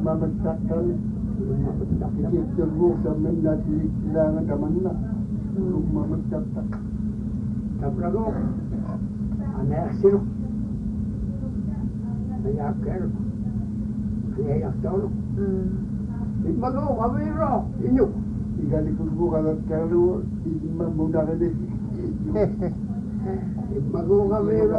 mamattakkan ikit terus sama nanti kailangan naman na mamattakkan tabrago aneksiro nayakero nayakero imago kawiro inyo igalikod ko kalagkalo ima muna ka na imago kawiro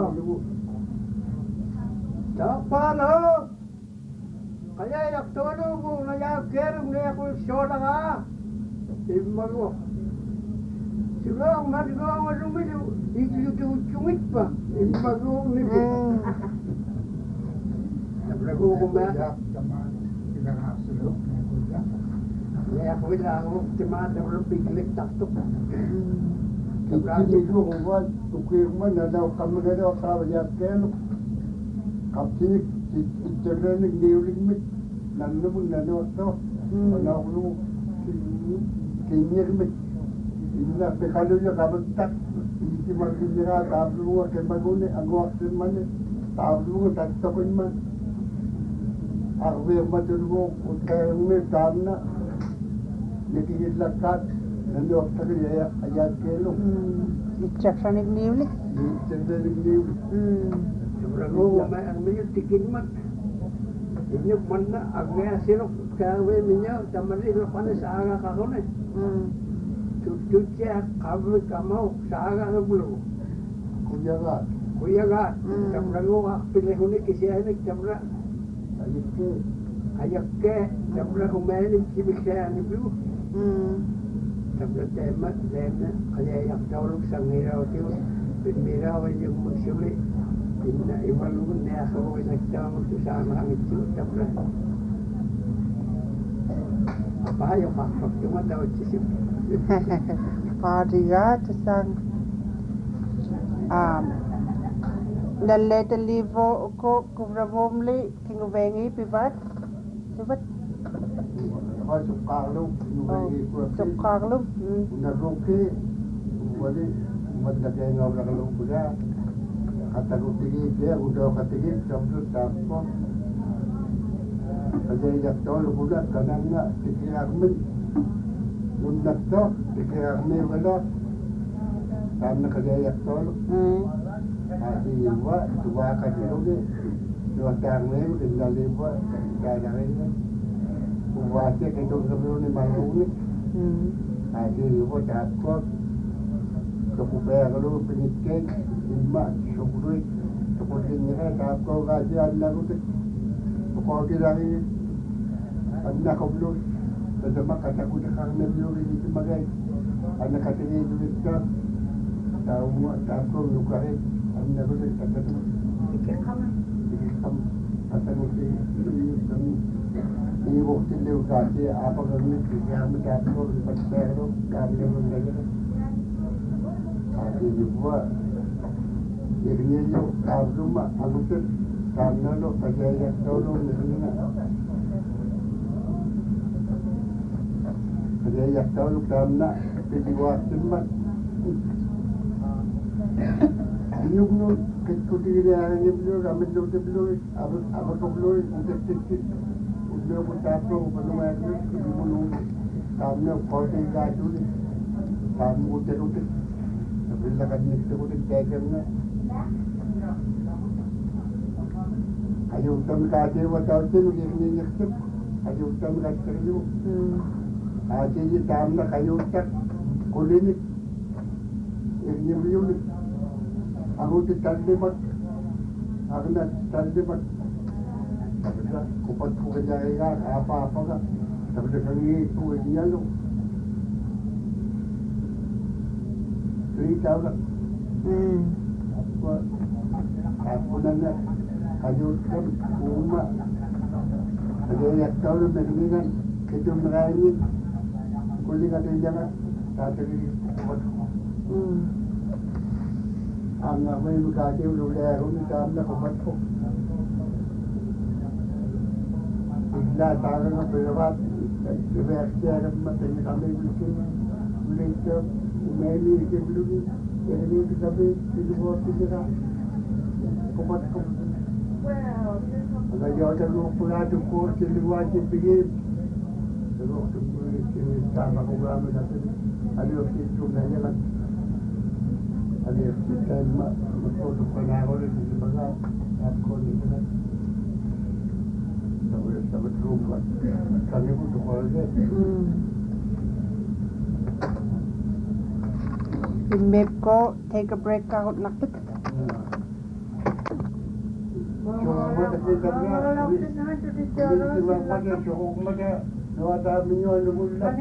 tapalo kaya yaktolo ko nayakero nayakol shola ka imago siguro ang matigawa nga lumito ikiyutungit pa imago nito tabrago ko ba ya ko ila ako timada ng biglik takto Hindi ko kuwan tukirman na daw kami na daw kawayakelo kapsinik itterlenik niyuligmit nannumung na daw ito panakulu kinyirmit ina pekalo niya kabagtak hindi magkindira tablo nga kay maguni ang waksin man tablo nga taktakon man arwe matulmo kaya may tamna nakikilakat nandok tayo ayat kelo itchaksanig niulik itterlenik niyulig tabrago may ang minyo tikin man inyo man na agaya sino kawe minyo tamari lo panes aga kakone Cucunya kami kamau sahaja sebelum kuyagat tabrago pilih unik kisianik tabra ayak ke tabra kumeni kibikaya ni bu tabra temat lemna kaya yak tauluk sangira otiu pinmira wajib musyuli inna ibalun ne akho inaktamu tusama itu tabra apa ayo pak cuma tahu sisip Padiga tasang naleta livo ko kubramomli kingubengi pibat sukarlo sukarlo naroke wali madlagay nga wala pula kataguti dia udah katigi sampai tapo kasi yaktol pula kananga tikiragmen unat to tikiragmen wala tamna kasi yaktol ati wa tuwa katiloge dua tarmen kendaliwa kadarin buatnya itu sebelum malungi ati wa tapo kapupaya kalau penyikit imma syukuri kemudian tapo kajian lalu pokok lagi anak kabulus sama kataku dekat neblu ini sebagai anak katanya itu kita tahu tahu lukai anak itu kata tu fikir kamu kata mesti ini waktu dia kasih apa kerana dia minta aku pasal tu kami mengajar tapi juga ini je kalau rumah aku tu karena lo percaya tolong dengan percaya tolong karena kejiwaan mat ini pun kecuali dia ini belum kami belum apa belum untuk titik untuk bertahu belum ada belum kami kau tinggal dulu kami udah tapi lakukan itu udah kayaknya ayo utama kaje watawte ni yaktuk ayo utama kaje aje ni tamna kayo tak kulinik ini beliau aku terlibat agna terlibat kupat kujaya apa kan tapi kali itu dia lo cerita lah apa nana ayutan rumah ada yang tahu dengan itu meraih kulit ada jangan tak terjadi anak saya berkata dulu aku ni tak nak kuat tu tidak tahu nak berbuat seperti apa macam kami bikin belajar meli ke belum ini kita be itu buat kita kuat Ada jauh lu pernah cukur cili wajib begini. Terus cukur cili sama program satu. Ada itu nanya kan. Ada kita masuk ke pengaruh di sebelah aku ni kan. Tapi rumah kami pun cukur je. Imeko take a break out nakit. Cuma tapi kerja di mana cukup mana dua tahun minggu dulu lagi.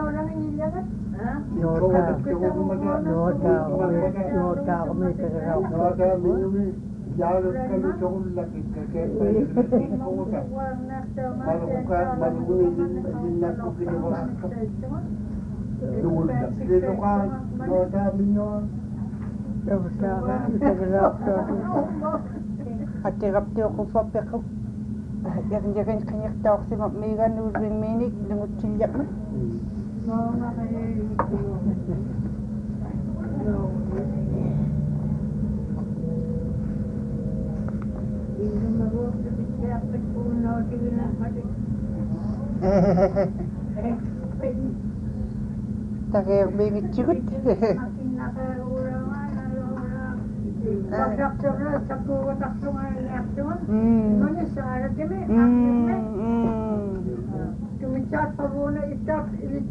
Atirap ti ako fa peko. Yakin kanyak tawag si Mamiga nudring minik dungut silyak na. Takay bingit sigut. Tumicat pabuna itak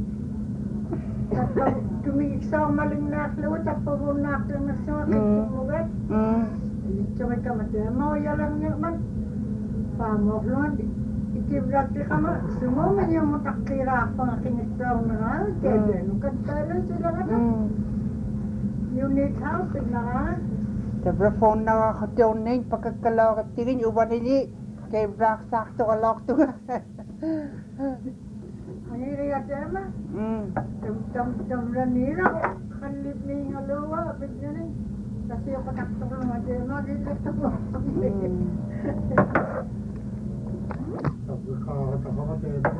tumiksaw maling naklo tak pabuna naklo na sa kumugat. Cuma kamata mau yalang man pamohlon ikibrak di kama semua yang mutakira pengakingisaw na kaya nukat talo sila na unit house na. Tabra phone na katiyon na yung pagkakalaw katigin uban nili kay brak sakto kalok to. Ang iriya tema. Tam ranira kanlip ni ngalawa bigyan ni. Kasi ako taktok ng tema dito ko. Tapi kalau tak apa tema,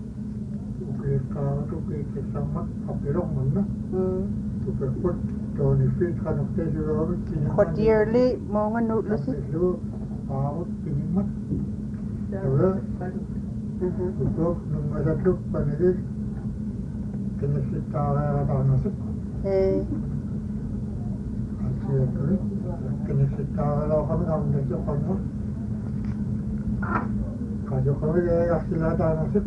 ukir sama apelong mana, ukir pun Tony Fit kan okey juga kan. Kot yearly mo nga no lusi. Itu awak pinimat. Kalau untuk ada tu panik kena kita ada nasib. Asyik tu kena kita kalau kami nak tu kamu. Kalau kami dia asyik ada nasib.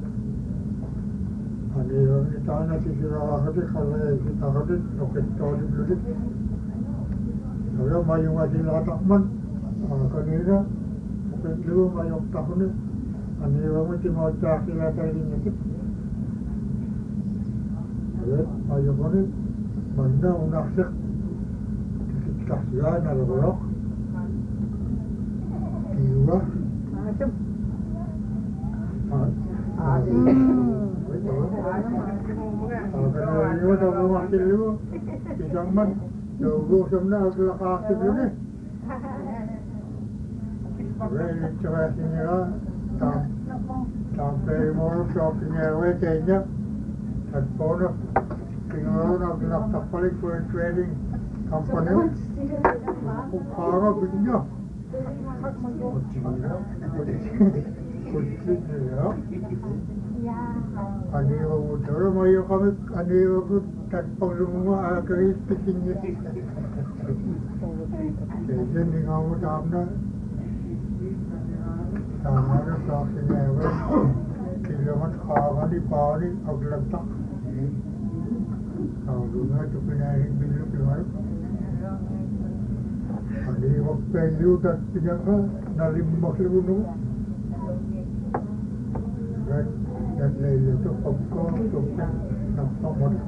Ani kita nak sihirah hati kalau kita hati okey tahu dulu. Kalau mayu masih latakman, kanina okey dulu mayu tahun ni. Ani orang mesti mau cakap lagi ni sih. Mayu ni mana unaksek kita siapa nak berok. Diwa. Kalau ini dah bermakil dulu, jangan jauh sebenarnya agak kasih dulu ni. Ini cakap sini lah, sampai mau shopping away kayaknya, telepon, tinggal nak terpaling for trading company, apa begini? Aniwa motor mayo kami aniwa ko takpang semua kami speakingnya. Jadi ni kamu tamna tamna talking away. Kilometer kawan di pari agak tak. Kalau dulu tu penarik bilu keluar. Aniwa penyu tak pinjaka nalim maklum nu. Dan lain itu popcorn untuk nampak mana.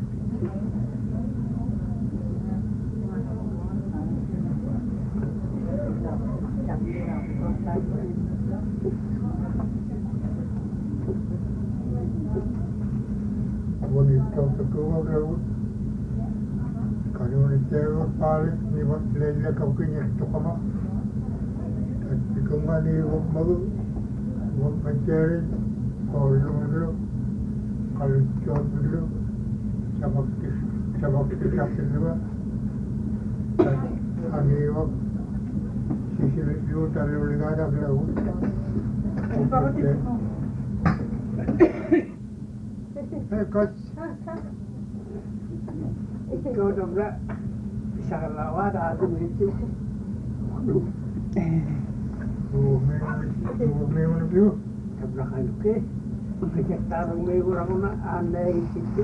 Wanita terkeluar laut. Kalau wanita paling ni buat lain kau punya itu kama. Tapi kemana ni baru buat mencari. Kalau dulu, kalau jual dulu, sabak kita dulu, ani waktu Yo tale obligada a la Ikaw na ba? Isa ka lawa, dati mo ito. Tabla ka luke. Kaya tarong may ura ko na anay ito.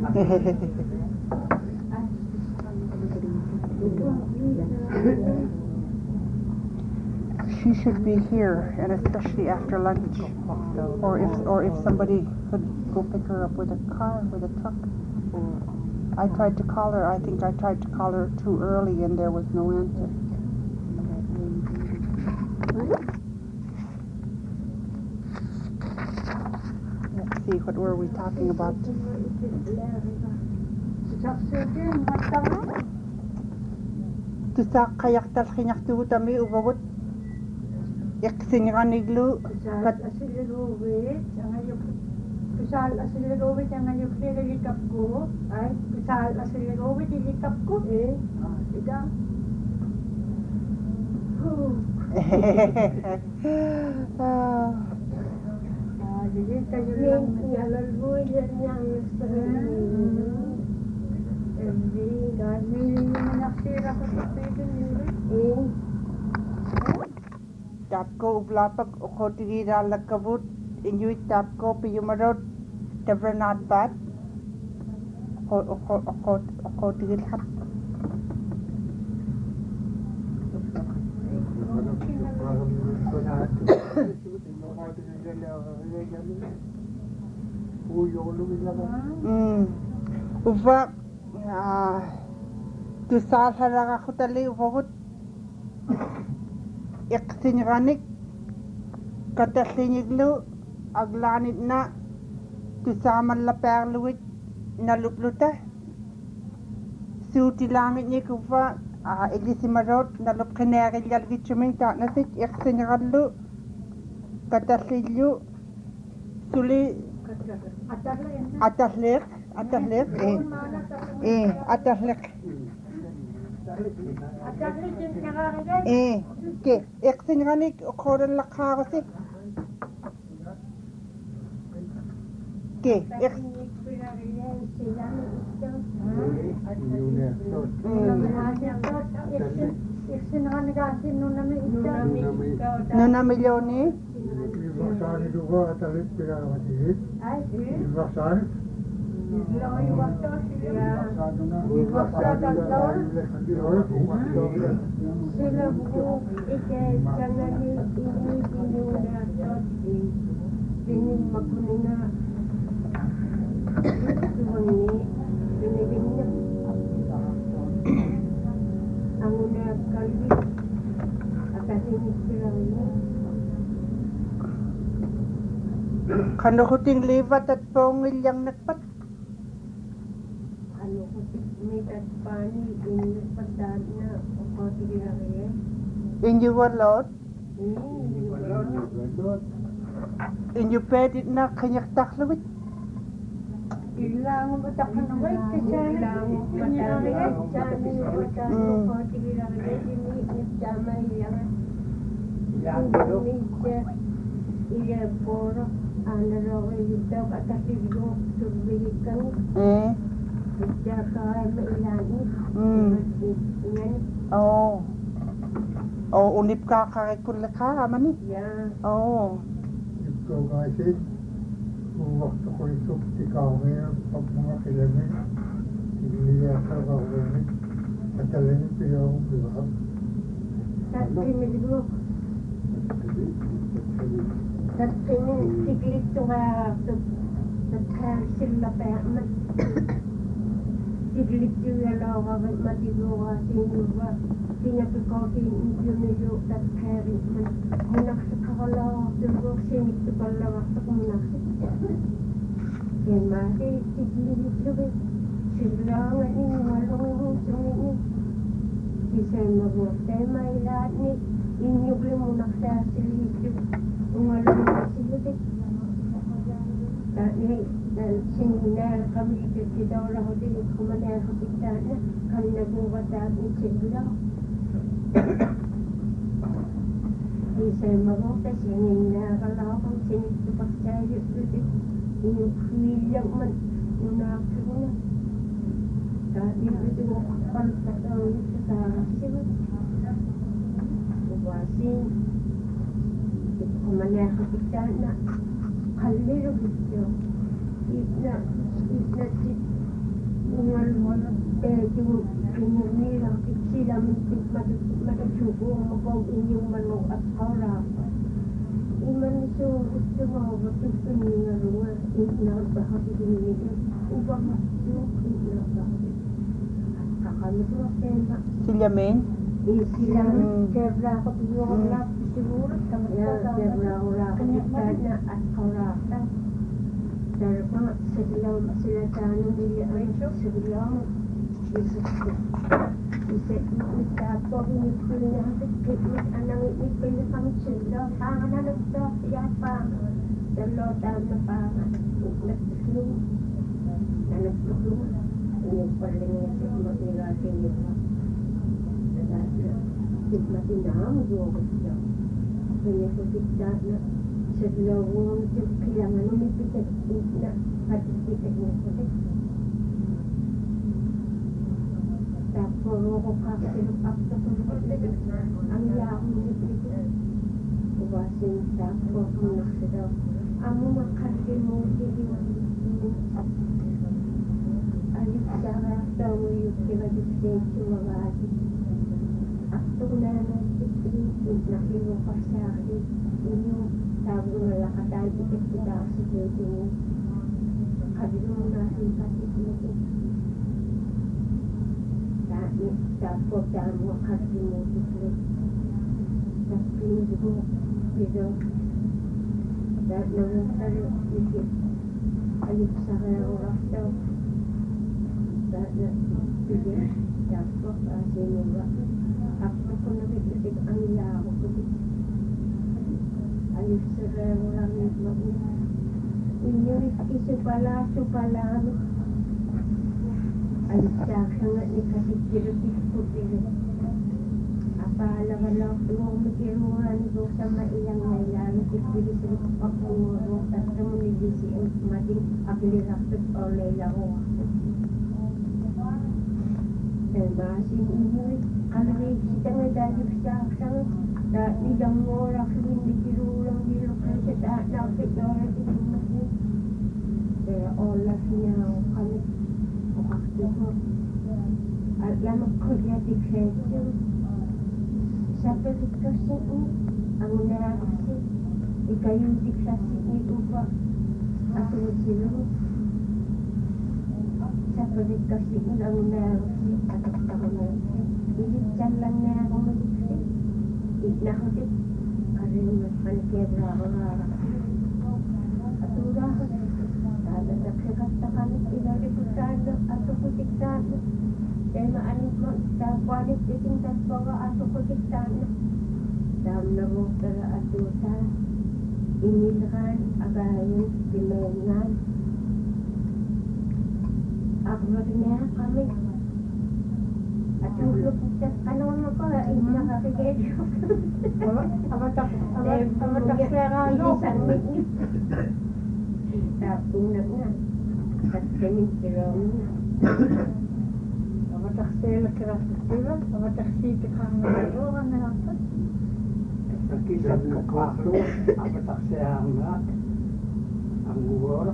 She should be here, and especially after lunch, or if somebody could go pick her up with a car, with a truck. I tried to call her. I think I tried to call her too early, and there was no answer. Let's see, what were we talking about? Tusa kayak tal kinyak tu tami ubagot. Yaksinganiglu kat Kusal asilirovit yang ngayon kailikap ko ay kusal asilirovit ilikap ko ida jadi kayo lang yalalboy yan yang hindi dahil naksira ko sa pwedeng yun Tapko ublapag ukotigi dalakabut inyuit tapko piyumarot tabranat bat ukotigi hat uva tusal halaga khutali uvot iqsinganik katalliniglu aglanit na tusaman la perluit nalupluta suti langit ni kuva ilisimarot nalup kheneri yalgichuming ta nasik iqsingallu katallilu suli atahlik atahlik ke iqsinganik khoral lakharasi ke nuna milioni Ivaksani juga atalit pira mati. Ivaksani. Sila buku jangan ini ini makunina ini anguna kalbi atas ini ini Kano huting livat at pongil yang nagpat? Ano huting may tatpani in pagdaan na o tigilari Inyo walot? Walot. Inyo pedit na kanyak taklawit? Ilang batak na ba? Ilang batak Sani batak o tigilari ini sama yang iya poro Ano ito katasigo tubihikan Ija ka mailani Unip ka karikula ka mani? Ya Ito kasi waktu ko ito ikaw ngayon pag mga kilamin hindi ka kawin katalin pila akong bibag Tatimigo Tatimigo Siglit ito nga Tatsila pa Siglit ito nga lawa Matigo ka sinuwa Pinapikaw Pinapikaw Tatkarin Munaksak ako lawa Tugok sinik ito ka lawa Munaksak Yan mati Siglit ito Sila nga ini Walong ini Kisay magwastay mailahat ni Inyog lang munaksak Siglit ito Umalong siglit Sinunal kami kita orang hotel kemudian hotel kami nak buat tak sigla Isay mabuti singin na kalau kung sinitupak sa'yo ito inuhilang man unakit na dahil ito pagkataon ito sa siya ubasin ito kumanakakita na kaliro ito itna si yung pinunirang sila matutugong mabang inyong manong at harap. Iman ito gusto mo matutun nga runga inabahagi niyo. Ubang yung inabahagi. At kakamit mo tema. Sila Main? Sila kebra ko tuyong lap siguro. Kebra ko kita na at harap. Darpa sila tanong nila ay sila Isip ko inipil na hapit anang inipil na kami sila pangan na nagto siya pangan dalo na pangan nagtuslong na nagtuslong inipil niya sa mag-irasin niya matinam doon siya kanya ko kita na sa lawang kailangan nilipit na patipitin niya ko Puro ko kakilap sa pagkakas ang yaong nilipit ubasin sa pagkakas daw ang makalimutin ayos sa daw yung pinag-istate yung mga adik akto na nagtitin nakilupas sa akin inyong tawag na lakatan itik kita sa dating kabilong natin patik natin Tapos mo kasi mo dito. Tapos mo dito. Dahil naman tayo isip. Ayos sa kaya oras daw. Dahil sige. Tapos kasi mo ba. Ako ko nabibigay ang ilaw ko dito. Ayos sa kaya oras mo. Inyo isip pala. Alisaksangat ni kasikirupis putih. Apalagalau tuang mikiruan do sama ilang ngailan sikiri seruk pakuro tatemu ni disi mading abili rapet oleh lawa. Masih ini kalau kita ngedali saksangat dah idang orang sini mikiruan di lokasi tak dapat orang itu masih. Olehnya kami alam ko di kaya sa pagkakasi ang narasi ikayong diksasi ito pa at sila sa pagkakasi ang narasi at narasi iligtan lang na ako magiksi ignakotip karin mas panikebra ako narasi at urahot nagkakasta kami inaliputan ato kutiktan dahil maanin mo sa kwalit iting taspaga ato kutiktan dam na mo tara ato sa inilhan agayon pimengan akbar niya kami at ulok sa kanon mo ko nakakigedyo amatak serano tapos na at kami kiram Taksela kerasila, sama taksita kang nagawa na natin. Nakisap ko kaso, apa taksela ang uwar.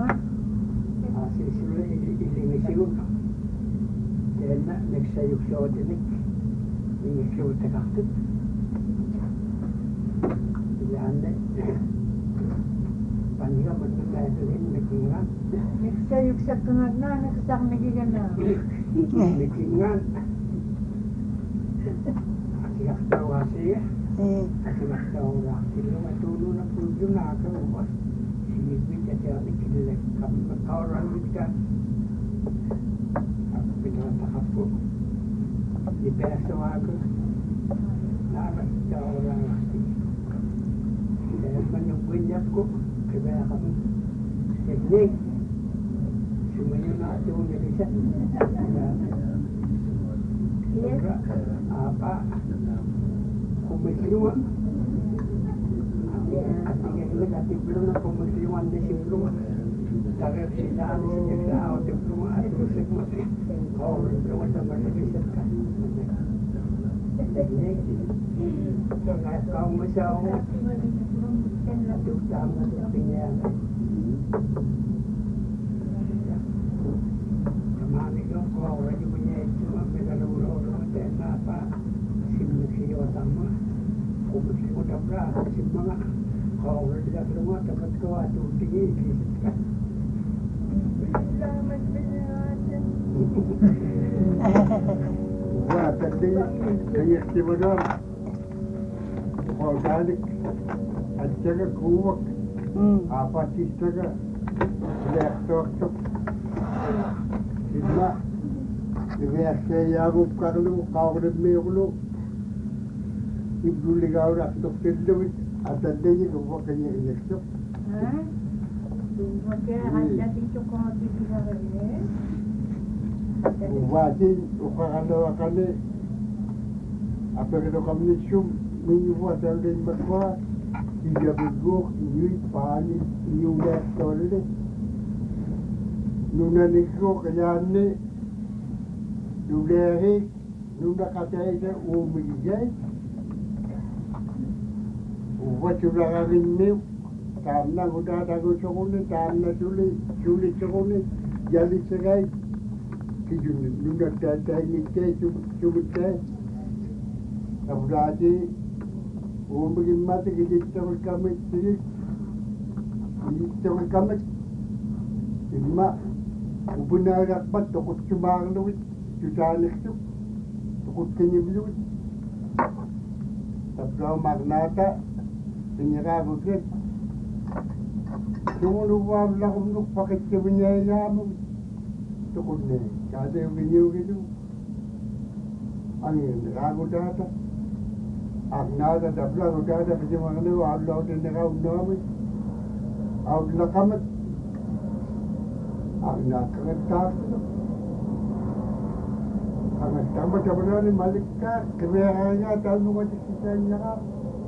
Sisula ilimisiw. Kaya na, nagsayok siya o dinig. Ingisyo takakit. Ilaan na. Paniga magkakailin, nakingan. Nagsayok sa tungag na, nagsasak nagigan na. Nakingan. Asiyak daw kasi. Asiyak daw kasi. Matulo na po yung nakakawas. Sinibig at yanik kinilag kami magkawaran ka. Ako pinatakat po. Ipeso ako. Nakas daw orang kasi. Dahil man yung bunyap ko. Kaya kami teknik. Sumayo na ito yung nilisan. Apa kumisiwa. Ati belum na kumisiwan di simpluma. Tagad sila ang siya sa simpluma at usik mo siya. Kau belum ada berbisat kan. Sangat kau masyaw. Tama sa tingyan. Kamami kong kau lagi punya itu megaluro dan apa simisiwa tama. Kumisiwa tabra simanga. Kau tidak semua dapat kau atuh tinggi kan. Selamat menyenangkan. Wah, tadi kayak gimana? Kalau balik, aja kuat. Apa sih jaga? Lektor, Sila, biasa yang kalau kau bermegulu, ibu liga orang dokter itu. Ada dia juga kayaknya lektor. Ada di cukup di sana ni. Wajib kalau apa kita komunikasi minggu ada makwa tiga minggu ini paling new lektor ini nuna nikro kayaknya nuna kata itu umigay wajib lagi ni tamna udah dagu cokone tamna sulit cokone jadi segai kijun nuna tata ini cuma Abradi, umugin mati kita berkamit sini, kita berkamit, lima, ubuna rapat takut cuma ngelawit, jutaan itu, takut kenyam ngelawit, tapi magnata, penyerah bukan, cuma lupa belakang nuk pakai cepunya yamu, takut ni, kada yang beliau gitu, angin ragu data. Agnada da bla da bijima ne wa Allah de ne raw nomi aw la kamat agna kanta ana tamba tabrani malikka kebehanya talu ma kisanya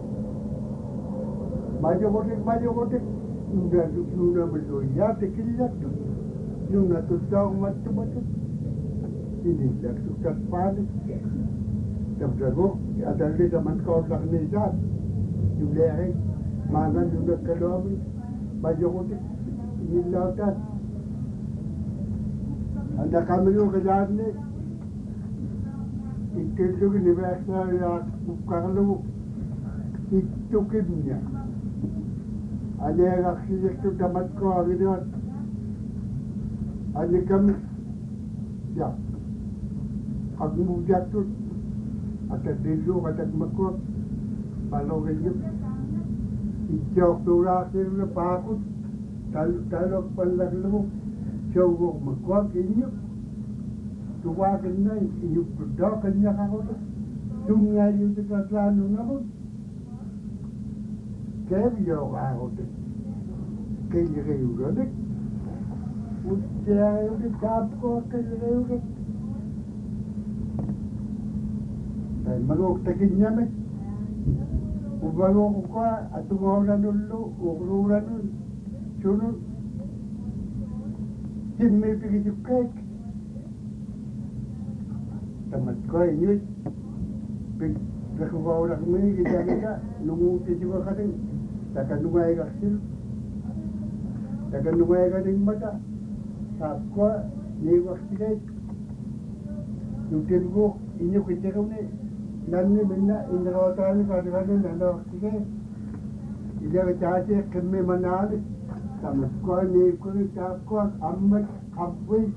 majo gotik nuna belo ya tekillat nuna tutau matu ini dak tukat pani Jago, ada lagi zaman kau nak nizat, julehi, mana juga keluarga, baju kutik, ini lautan. Anda kami juga kerjaan ni, itu juga ni biasa ya, kalau itu kimnya, ada yang aksi itu dapat kau hari ni, ada kami, ya, aku mujat tu. Atau dulu atau makut, kalau kerja, hijau tura kira pakut, taluk pandang lu, jauh makut ini, tua kena ini berdoa kena kau tu, sungai itu kerana nunggu, kebio kau tu, kerja juga dek, usia itu kapko kerja juga. Magok takin niya may ubago ko at umawalan ulo ukururan nun sunod may pigit yung cake tamat ko yun nakukawalan may kita nungutin siya ka din takanungay ka din mata saab ko niwak sigay yung tingo inyo kita ko ni Nanti benda indrawatan kadang-kadang ada okey. Ia bercakap kami mana ni, sama sekolah ni kau cakap amat abis,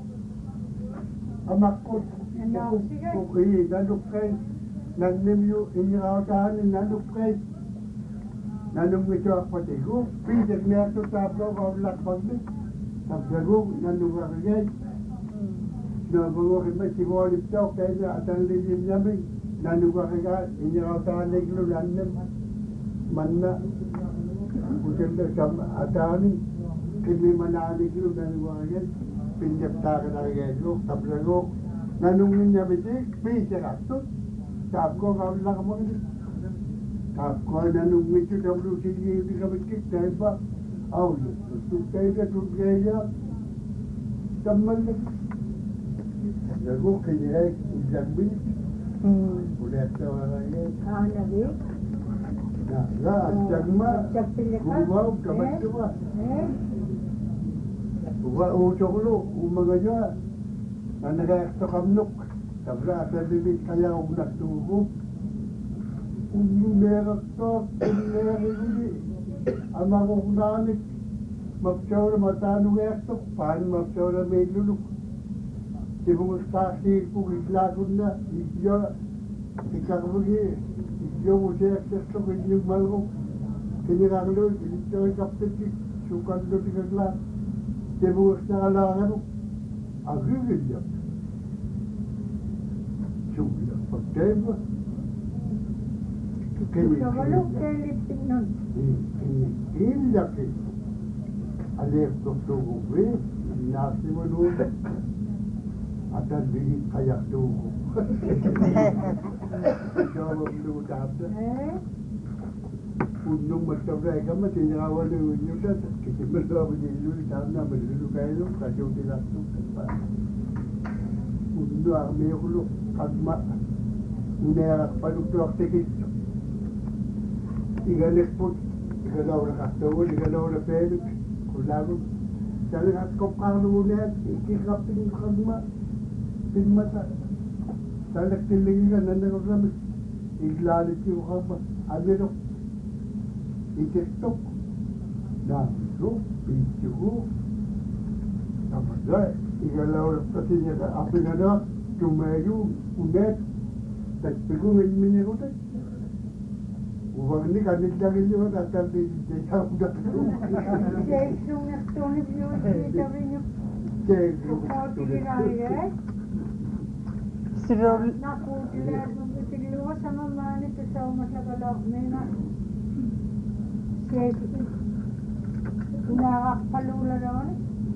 amat kot, okey, nandukai, nanti you indrawatan nandukai, nandung itu apa tu? Pijak ni tu tak kau belak bagi, tak jago nandung kerja. Nampaknya kita cuma liptok kaya atang di sini. Nanuga kaya indrawatan ni kilo random mana bukan macam ada ni kami mana ni kilo nanuga kaya pinjam tak kaya itu tablago nanungnya betul bisa ratus tak kau kalau nak mungkin Takkuan nung itu W sini di kabit tembak. Au tu tega tu gaya. Tamal. Lagu kaya jambi. Boleh tahu ya. Nabi. Nah, lah jamma. Gua kabit tu. Gua coklo umaganya. Nanaga to kamnuk. Tabla sa bibit kaya unak tuko. Merak to, merak ama ko kunanit. Mapchawra matanu ekto, pan mapchawra medluluk. Tibung stasi ko islakun na, isya, ikakabagi, isya mo siya ekto ko inyong malko. Kiniranglo, isya kapit, sukan lo tikagla. Tibung stakalangan ko, agigil yan. Suya, pagtema. Kabalok kay lipin nun. Ilaki. Alek tuko we, nasi manud. Adan bigit kayak tuko. Jawab lu dapat. Untung macam mereka mesti nyawa lu nyudah. Kita berdoa begini lu tanah berdoa kayak lu kacau tidak tu. Untung aku lu kadma. Unerak paluk tu aku tekit. Igalik po, igalaw na katawa, igalaw na pelip, kulago. Saling at kopkano ulit, ikikapin kagma, pinmata. Saling tilingin ka, nanang kami, iglalit yung kama, alirok, ikistok, namiso, pintigo. Tamagay, igalaw na kasi niya ka, apinanak, tumayo, ulit, tagpigong ilminirutay. Uang ni kan dia lagi juga datang di desa udah tu. Jaisu nastoni biu kita biu. Jaisu. Kau tidak ya? Sirol. Nak kuliah begitu luas sama mana tu sama macam kalau mana. Jaisu. Nak palula dah.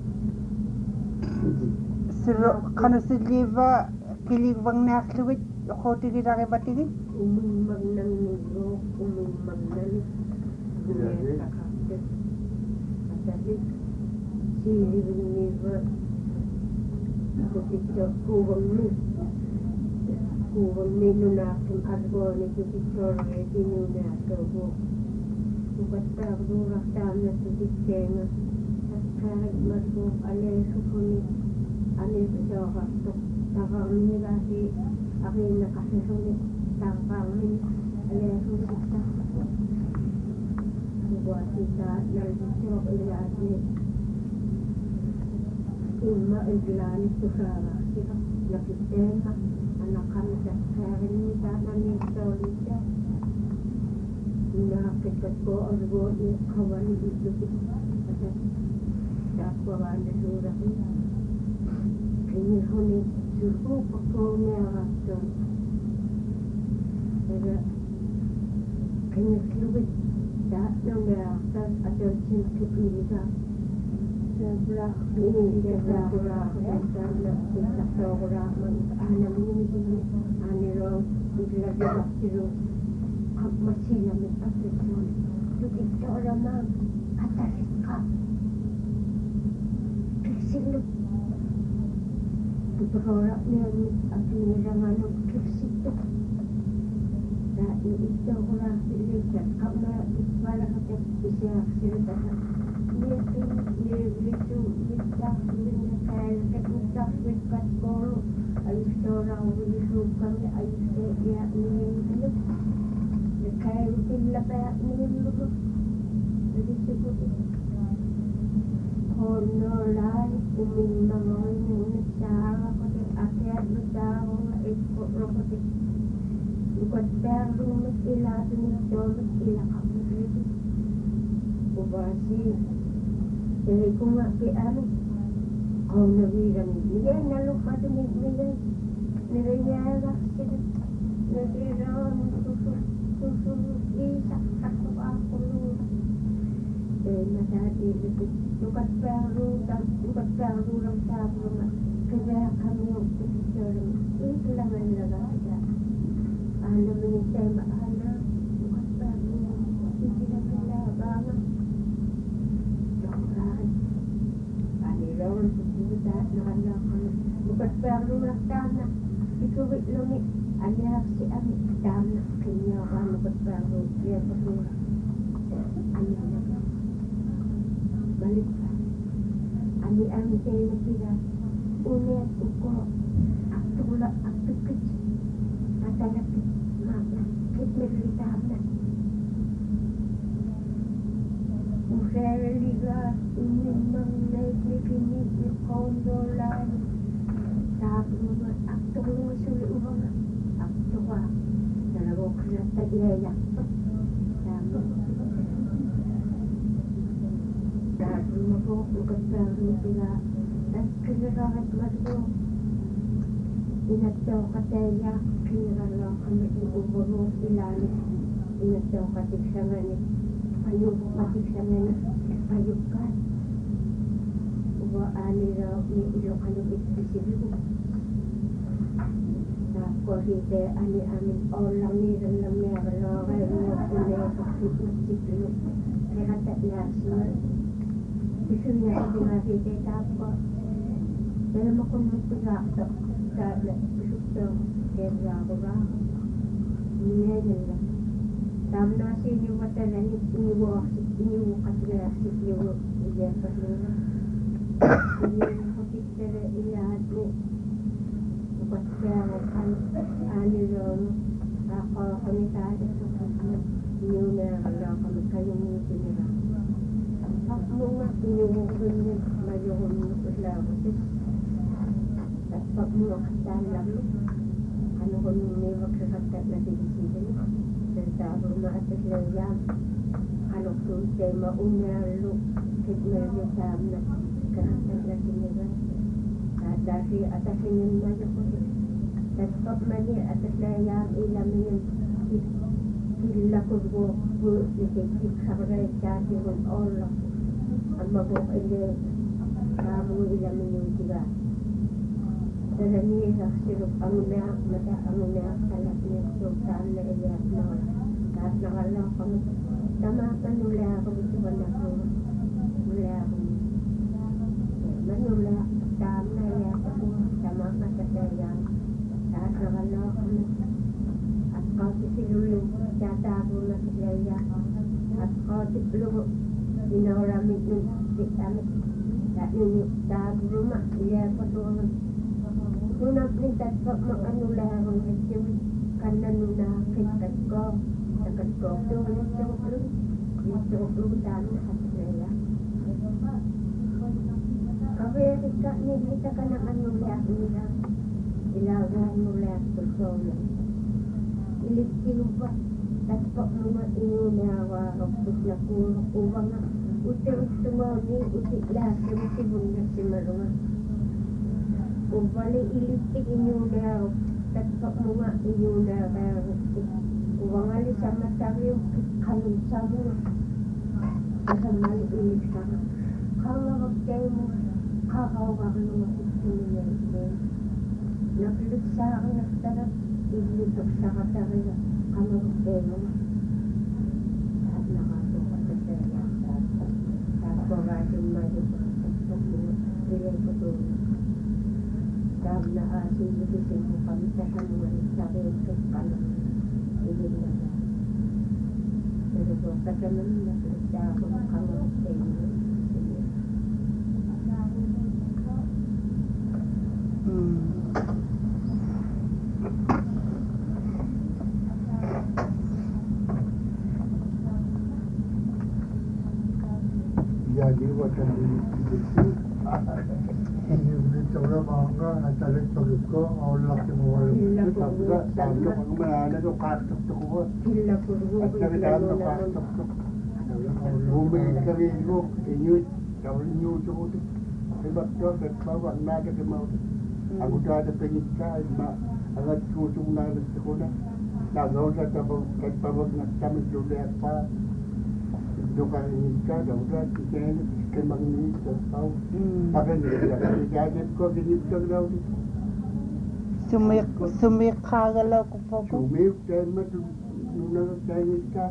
Sirol. Kana siliva kilivang nakluwit. Kau tinggi dah kebat tinggi. Umumag ng nuro, umumag ng gumesa kapit. At dahil siling niba, ako ito kuwang ni nunakim argo ni kukitor ay tinunato ko. Bukat pagdurak tama sa tikenga, at kahit maso aleso ko ni anis sa kaktok. Takang nilasi aking nakasisunit. Tangkangin, aleso kita. Buat kita nalito ilasi. Ima ilani tu sana. Kita nakitena anak kami sekarang ni tanah ni solita. Nakit ko argo ni kawan itu kita. Siapa ada surah ini. Kini honi suruh pokoknya rasul. Ada kena kelubit tak nombor atas atau cinta kita sebelah ini sebelah kita nak kita seorang anak ini anak kita juga terus masih yang atas tu kita orang atas kap kesilu kita orang ni akhirnya jangan kesilu. Itu orang dilihat karena mana kata bisa cerita dia itu kita punya kayak kita dekat kol ayah orang berisukan ayah dia ini kayak bila kayak ini jadi seperti honolai umin mangoy ni cara pada akhir bertahun ekor robotik. Buat baru mestilah tuh mestilah kamu itu. Ubasi, jadi kuma PN, kau nabi rami. Dia nalu pada ni nilainya lah kita. Nanti ram susu isak satu aku lu. Masa itu buat baru ram sabu ram. Kerja kami untuk itu lah mana kita. Anak menyesal anak bukan nakalakan. Bukat pero nakana. Ikuwit lang eh. Aliyak si Ami. Dama kanya ka bukat pero. Kaya pasura. Ani na. Balik ka. Ani tayo na sila. Unet uko. Aktula aktukit. Atalakit. Mama. Kit meritahap na. Usera liga. Inimang naikikinig yung kondolan. Sabi mo ba, akto ko naman suli ubang akto ka. Talaga ko na tag-iyak. Sabi mo po, magkagaro sila. At kinarakat mo ito. Inataw ka tayo, kinarala kami yung uboro ilalim. Inataw ka tiksangan ni payog, matiksangan ni payog ka. Ani raw ni ilong anong isipin. Tapos ite ani amin olang ni dalam merlo kaya mo punya masipin. Kaya kata langsung. Isunya dengan ite tapos. Dalam ako magtulak sa isuto kaya ko ba. Niya nila. Tamna sini watalan ni wo katya si wo iya pasuna. Yung kapitera ilahat mo bukat kaya ani ron ako kami tayo sa kamat yun na wala kami kayong nila ang mga inuwagin niya mayroon mo sila kasi at pag mga kasalam ano kung may magkakatat na sinisipin sa tabo maatas lang yan ano kung tema unalo kahit mayroon sa amin atas nila dahil atas yung mga ko tapos mali atas layang ilam yung sila ko po itikip sa kaya dati kong ola ang magok ili kamo ilam yung tiga dala niya sirup ang umiyak talat niya sultan na iyak na kahit nakalaw kami tamakan nula ako gusto ko na ako mula ako manula tama ya ako sama kasaya saat nakalaw kami at kasi silulong tatago na silaya at kasi silulong inaramit ng amit at yung tago rumah iya patuhan nunap ni tatpa makanula akong nasyong kananuna kitkat ko doon yung tulong tama kasaya kaya kita ka ng anulat nila ilawan mo lahat ko sola iligtin ba tatpa mga inunawa hapos na puro uwa nga uti-utumami uti-lahat yung sibong na si Marunga ubali iligtin inunawa tatpa mga inunawa uwa nga li sa matari yung kanong sa mga kasamal ilig sa mga kawag kayo mo kakawag ng mga niya napilit sa akin na tarap ilitok sa katari kamag kayo mo at nakasuka sa saya tapos rasin mayo ilay ko doon dahil na sinigisin mo kami sa mga sabi yung kalang ilig na pero doon kasaman napilit sa ako ng kamag kayo mo jadi wajan di situ ini coba bangga natalit pagko awalak mo wala tapos talo pag manana do kartok to ko at nagdaan do kartok to bumili ka rin mo inyo tawin nyo to ko diba to at bawa naga sa mga ako dada pengit ka agad kusong na ko na nagaw sa tabang kagpawag na kami duliat pa doka ka daw kaya kay magniit ka tao akin nila kaya ko ginip ka daw sumik kagalaw ko po sumik kaya nuna kaya ka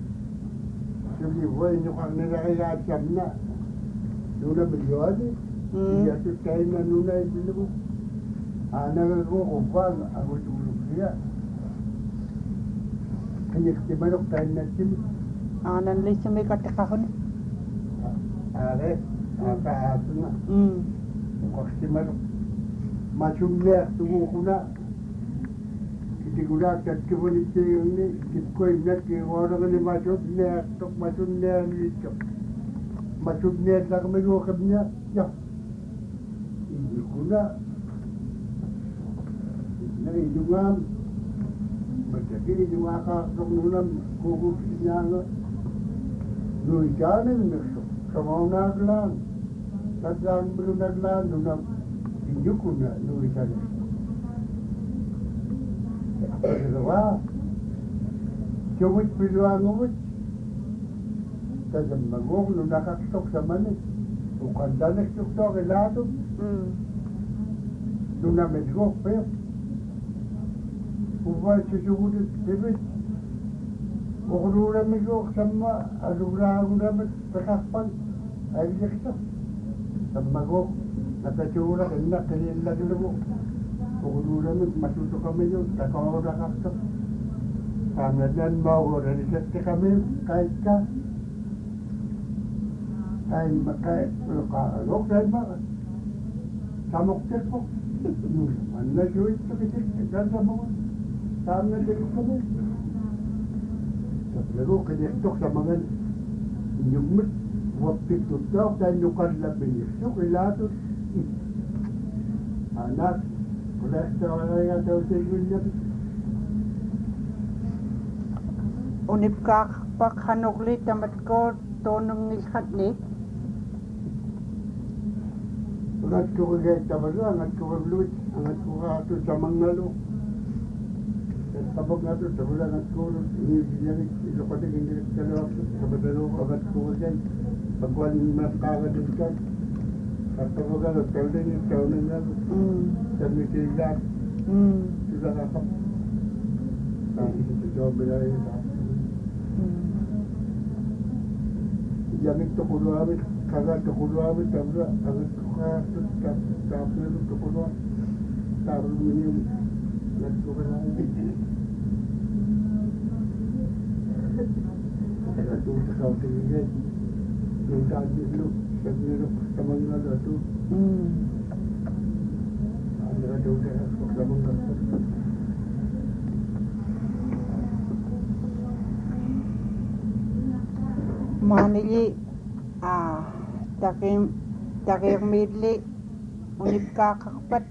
sige boy nyo kang nila kaya siyam na nuna milyodi Iya tu kain nunai bilu. Anak aku kumpang aku dulu dia. Hanya kemarok kain nasim. Nanli sumi katakahon. Are apa asma. Kau kemarok. Macam ni tu guna. Kita guna kat kebun itu ni kita ingat ke orang ni macam ni tok macam ni itu. Macam ni tak maju kerja. Ya. Ini guna. Nari juga. Macam ni juga kak kemudian kuku sinyal. Lui jalan ni semua naglan. Naglan belum naglan juga. Injuk guna lui jalan. Wah, cuma piluang umat. Tajam magong lu nakakasok sa manis. Bukan danas tuk elado. Lu namedgok pero. Ubay susugudit tibit. Ukulura megok sama alura uramit pakakpan. Ay yaksa. Sa magok nakachura kanya kanya lagi labo. Ukulura meg masuto kami yun. Kakawara kakasok. Pangalanan mau dari setiap kami kaitkan. Ay makai lok dai ma samok terko nu manna joit to kit kan samo samne de ko lagu ke tok samangan nyumut waktu tu tok dan nukan labin so ilatu anak kolesterol ya tahu segunya Unip ka pakhanokli tamat ko tonong nilhat ni. Angat ko kagay tabazo, angat ko kagluit, angat ko kato sa mangalo. At tabag nga to, tabula angat ko, inibiyarik, ilokating hindi kalawak, kabatalo, angat ko kagay. Pagkuhan mas kagalit ka. At tabagan, at kalden yung kaunan nga, sa mitilat, sila kakap. Kasi ito job nila yung Yang itu kudu amit, kagak kudu amit, tabra, agak kudu tapi itu kudu taruh minum, dan kudu amit. Ada tu sekali tinggi, minta dulu, sebelum teman ada tu. Ada tu saya teman ada. Manili takir midli unip kakakpat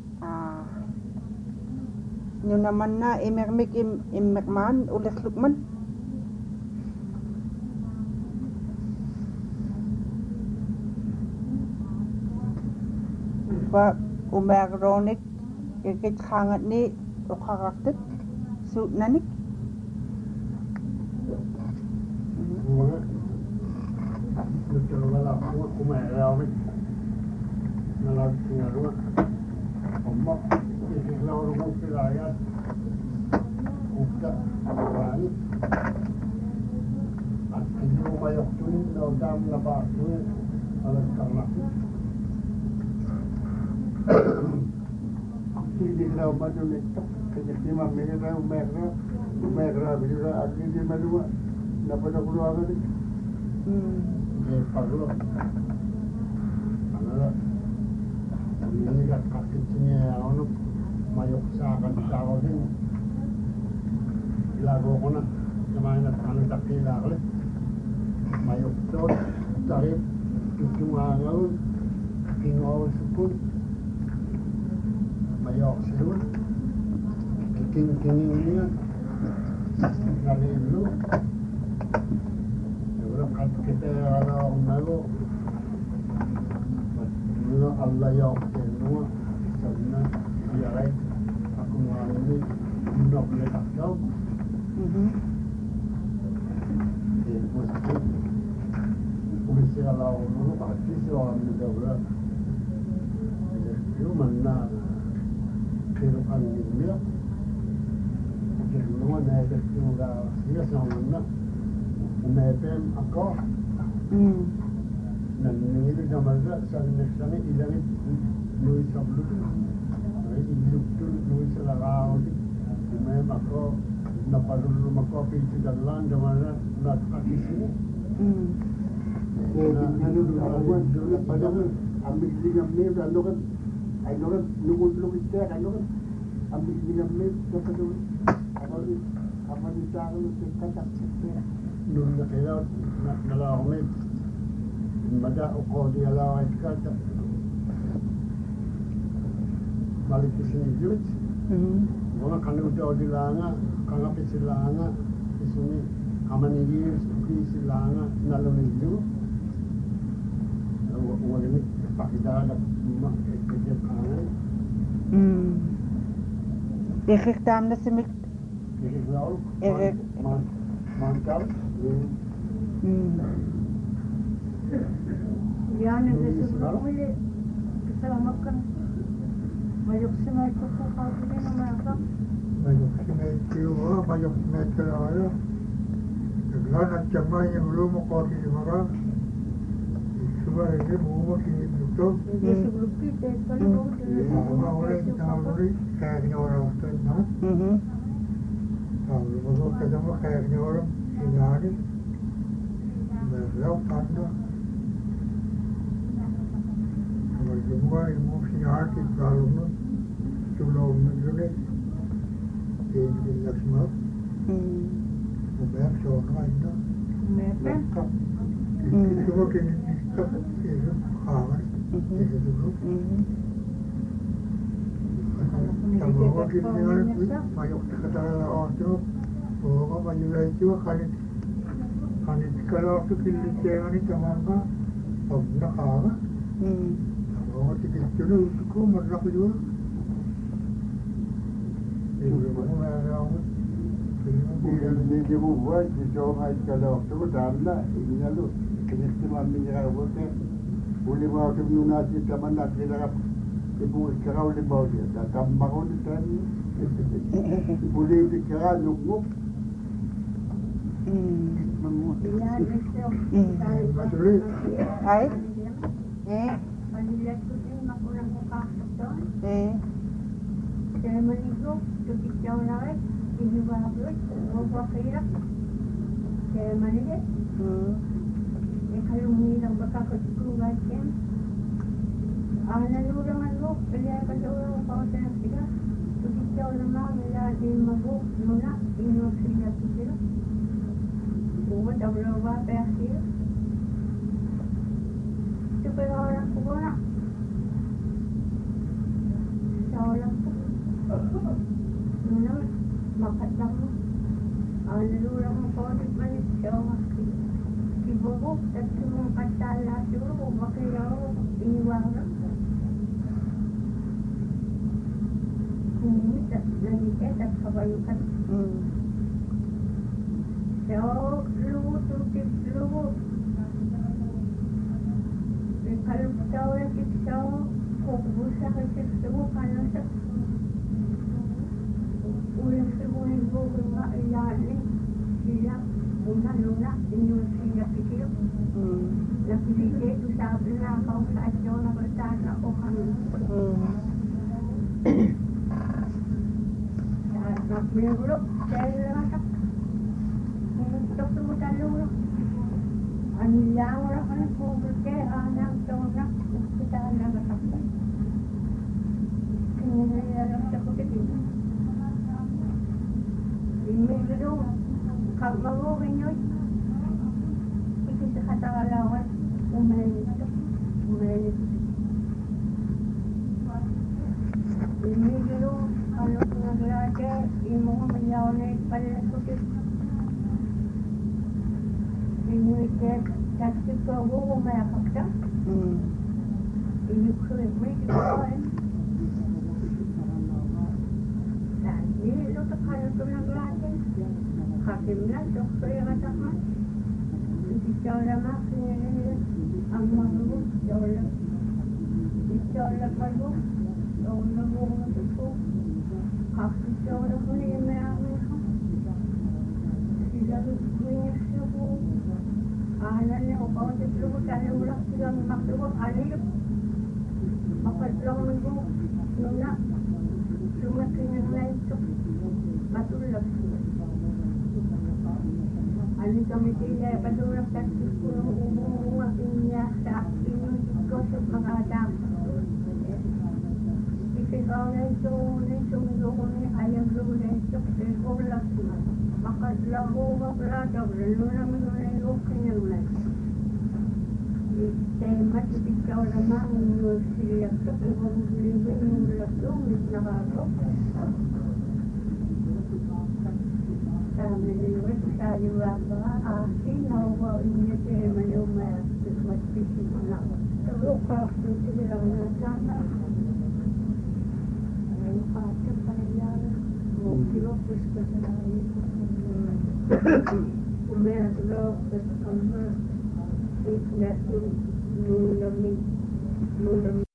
nyo naman na imermik imerman ulit lukman pa umerronik ikit hangat ni ukakaktit suit nanik Kalau malah aku merah ni, malah tinggal rumah. Omak, ini kalau rumah kerajaan, buka berani. Ini rumah yang tu ni, dalam lepas tu, ada kerana. Ini kalau macam ni, kerja lima merah, bila ada di mana, dapat aku luar ni. Paglo. Ano ini kat kakitnya ano mayok sa akan tawagin. Ilago ko na kumain at ano takila ko. Mayok to tarip tumangaw kingaw sukun. Mayok silun. King niya. Nalilo. At kita ada umago, mula Allah yang kenal, sabna biarai aku mengalami nak letak jauh. Mesti, mesti kalau mula pasti seorang muda berat, itu mana kehidupan ini, kehidupan yang kita sia sama mana. Umepem ako. Nanili namazda sannesani ilanit lui sablu iluktul lui salagaudi may mako napadulu mako pintu dalan damana nat akisini padahal ambil dengan me kan ay kan nunggu kita kan ambil dengan me dapat apa di sana itu kata nunggu kaya nalaomit mada uko dia lawan kata balik ke sini juga orang kan udah dilanga kan apa silanga di sini aman ini di silanga nalon itu orang ini pakai dalam mak kerja kangen Erik tam na simik Erik lalu mantap Yan ang nasusunod ulit. Kasama ka. Mayok si Michael ko kawin na mga Mayok si Michael Naglan at tiyama yung lumo ko si Mara. Isuwa rin mo sinibluto. Hindi sublupit eh. Kalabog din. Ulit, kaya ginawa ito na. Lumabog ka naman kaya ginawa sinari. Merlaw tanda. Lumabog yung sinari kalong nun. Tulaw na yun eh. Kaya laksmat. Umayag sa online na. Laptop. Ito mo kinikap. Ito kawan. Ito dulu. Tama kiniyar. Mayok na katala auto. Oo ka mayulay ito. Kanit kalau tu kilit jangan ni tamanga. Pag nakaka. Tama tikit yun. Usuko marnak yun. Ito mo mayroon. Hindi mo buhay, gusto ko kahit kalawak. Ito ko, dami na, inalo. Kinistimam niya ako, uli mo ako yung nasi taman na kinarap. Ibuhit ka ka uli mo siya. Tatamba ko ni Tani. Uli ulit ka ka, nukmuk. Yan ito. Matuloy. Ay? Panilat ko din, makulang ko kakot doon. Kaya maligo, tukit daw na rin. Iniwagod, mabakirap. Kaya maliit. Kalungi lang makakatulungan yan. Nalurangan mo, kaya kalurang pa ako sa nagsiga. Tukit daw naman, nila din mag-o, nuna, inuwag sila sila. Uwad, ablo ba, kaya sila. Ito pa yung orang ko na. Sa orang ko. Nuna, makatang mo. Nalurang mo ko, di manis siya ibu ko, at sumong katala siguro, makaya ko, iniwangan. Kumimit at naliket at kabayukan. So, lubot, lubot. Kaluptaw na tiksaw, kukubusa ka tiksaw, kanan sa ulang sibuhin ko, mga ilalim, sila, una, inyong sila pikil. Napilite, sabi na ako sa adyo na kasana o kami. Napilulok, dahil lang sa tok mo talulok. Anilang wala ka ng pubulte, anang tonak, kita lang kasakta. Kanya lang sa kukitin. Imigro, kagmawin nyo. Ikisa katangalawan, umalinito. Imigro, kalau naglate, imong mayaw na ipalasukit. Inuitet, tasik ko ako umayakak siya. Inukulit mo ito ko Nilo ta kaya ito naglate. Hakim na, doktor yung atakan. Hindi siya naman, ang mga siya lang kayo. Doon na buong ito. Hakim siya lang ko na yung may amin ko. Sila rin siya po. Ahanan niya, upaw sa tulog, kaya mo lang silang maklubog, alilip. Mapatlang mo, nuna, lumaki ng laito, matulog. Alin kami sila, patulog sa kulong ubong-ubong niya sa akin ko sa mga dami. Ikaw na ito, ko na ayam doon na ito, kasi ko lang makadlaho, maklataw, lalo naman na yung kanyang lang. Temat ikaw naman yung sila sa ibang liban yung lasong, nakakot. Sabi nila, sabi ba, asin, nawa, niya tema yung mas pisip na. Pero kasi sila na sana. Ay, pati pa nila. Kilo, pues, kasi na umaya sila, kasi kami, nung lamig,